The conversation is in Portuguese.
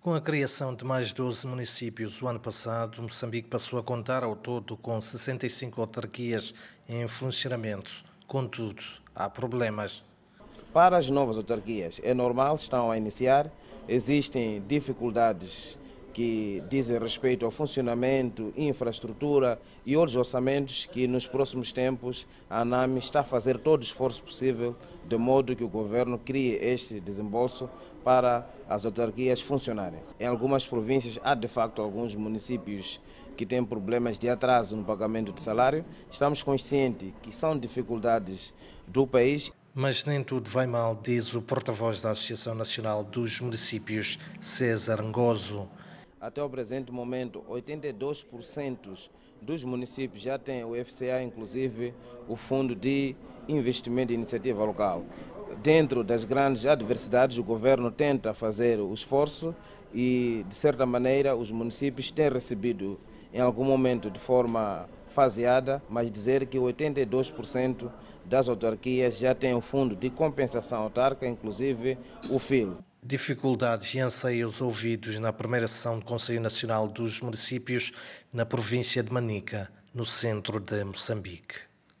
Com a criação de mais 12 municípios o ano passado, Moçambique passou a contar ao todo com 65 autarquias em funcionamento. Contudo, há problemas. Para as novas autarquias, é normal, estão a iniciar, existem dificuldades que dizem respeito ao funcionamento, infraestrutura e outros orçamentos que nos próximos tempos a ANAMI está a fazer todo o esforço possível de modo que o governo crie este desembolso para as autarquias funcionarem. Em algumas províncias há de facto alguns municípios que têm problemas de atraso no pagamento de salário. Estamos conscientes que são dificuldades do país. Mas nem tudo vai mal, diz o porta-voz da Associação Nacional dos Municípios, César Ngozo. Até o presente momento, 82% dos municípios já têm o FCA, inclusive o Fundo de Investimento de Iniciativa Local. Dentro das grandes adversidades, o governo tenta fazer o esforço e, de certa maneira, os municípios têm recebido, em algum momento, de forma faseada, mas dizer que 82% das autarquias já têm o Fundo de Compensação Autárquica, inclusive o FIL. Dificuldades e anseios ouvidos na primeira sessão do Conselho Nacional dos Municípios na província de Manica, no centro de Moçambique.